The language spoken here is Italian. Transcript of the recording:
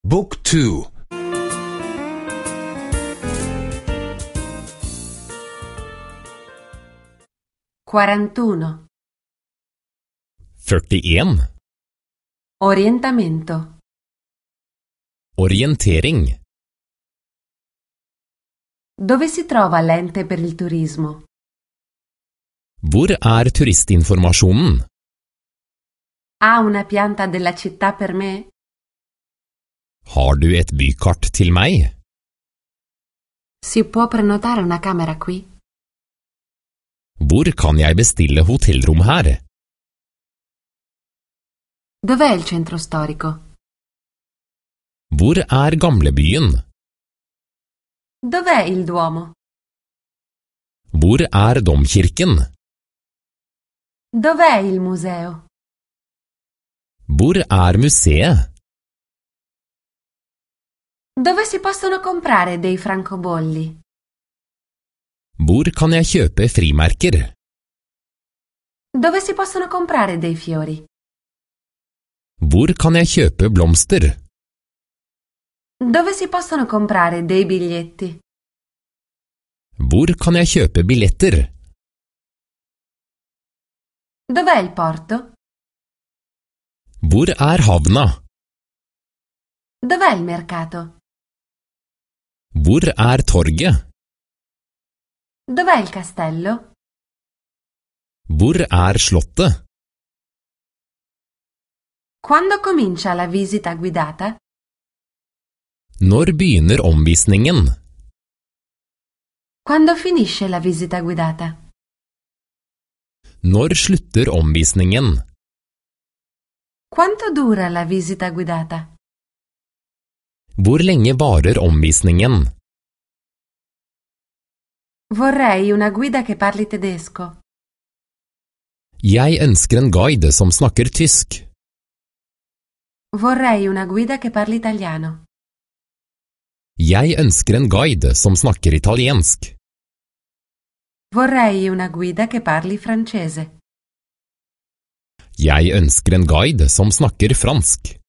Book 2. 41. 41. Orientamento. Orientering. Dove si trova l'ente per il turismo? Hvor turistinformasjonen? Ha una pianta della città per me? Har du et bykart til meg? Si può prenotare una camera qui? Hvor kan jeg bestille hotellrom her? Dov'è il centro storico? Hvor gamlebyen? Dov'è il Duomo? Hvor domkirken? Dov'è il museo? Hvor museet? Dove si possono comprare dei francobolli? Hvor kan jeg kjøpe frimerker? Dove si possono comprare dei fiori? Hvor kan jeg kjøpe blomster? Dove si possono comprare dei biglietti? Hvor kan jeg kjøpe billetter? Dov'è il porto? Hvor havna? Dov'è il mercato? Hvor torget? Dov'è il castello? Hvor slottet? Quando comincia la visita guidata? Når begynner omvisningen? Quando finisce la visita guidata? Når slutter omvisningen? Quanto dura la visita guidata? Hvor lenge varer omvisningen? Vorrei una guida che parli tedesco. Jeg ønsker en guide som snakker tysk. Vorrei una guida che parli italiano. Jeg ønsker en guide som snakker italiensk. Vorrei una guida che parli francese. Jeg ønsker en guide som snakker fransk.